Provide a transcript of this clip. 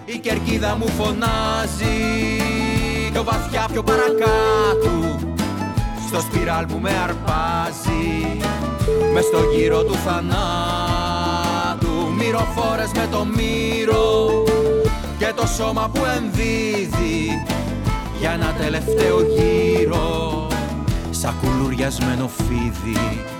Η κερκίδα μου φωνάζει πιο βαθιά, πιο παρακάτω. Στο σπιράλ που με αρπάζει μες στο γύρο του θανάτου. Μυροφόρες με το μύρο και το σώμα που ενδίδει για ένα τελευταίο γύρο σαν κουλουριασμένο φίδι.